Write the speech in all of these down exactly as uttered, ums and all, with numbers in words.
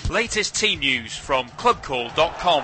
Latest team news from club call dot com.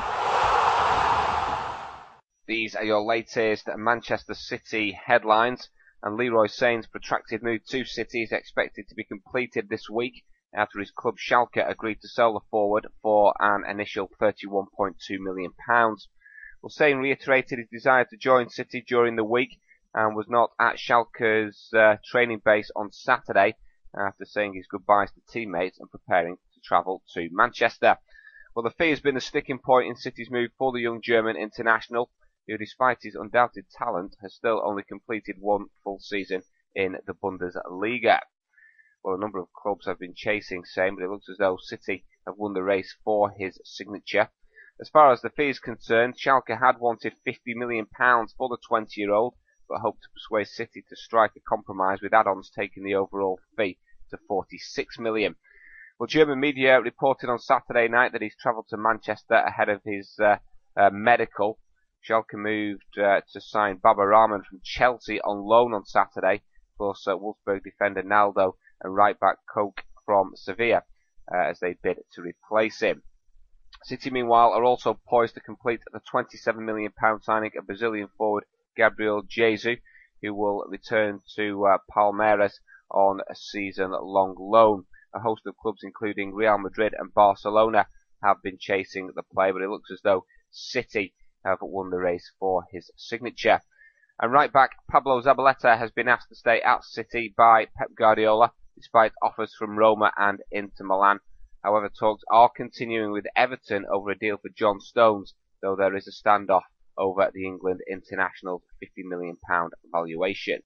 These are your latest Manchester City headlines, and Leroy Sané's protracted move to City is expected to be completed this week after his club Schalke agreed to sell the forward for an initial thirty-one point two million pounds. Well, Sané reiterated his desire to join City during the week and was not at Schalke's uh, training base on Saturday after saying his goodbyes to teammates and preparing to travel to Manchester. Well, the fee has been the sticking point in City's move for the young German international, who, despite his undoubted talent, has still only completed one full season in the Bundesliga. Well, a number of clubs have been chasing Sané, but it looks as though City have won the race for his signature. As far as the fee is concerned, Schalke had wanted fifty million pounds for the twenty-year-old, but hoped to persuade City to strike a compromise with add-ons taking the overall fee to forty-six million pounds. Well, German media reported on Saturday night that he's travelled to Manchester ahead of his uh, uh, medical. Schalke moved uh, to sign Baba Rahman from Chelsea on loan on Saturday, plus uh, Wolfsburg defender Naldo and right-back Koch from Sevilla uh, as they bid to replace him. City, meanwhile, are also poised to complete the twenty-seven million pounds signing of Brazilian forward Gabriel Jesus, who will return to uh, Palmeiras on a season-long loan. A host of clubs, including Real Madrid and Barcelona, have been chasing the player, but it looks as though City have won the race for his signature. And right back Pablo Zabaleta has been asked to stay at City by Pep Guardiola, despite offers from Roma and Inter Milan. However, talks are continuing with Everton over a deal for John Stones, though there is a standoff over the England international's fifty million pounds valuation.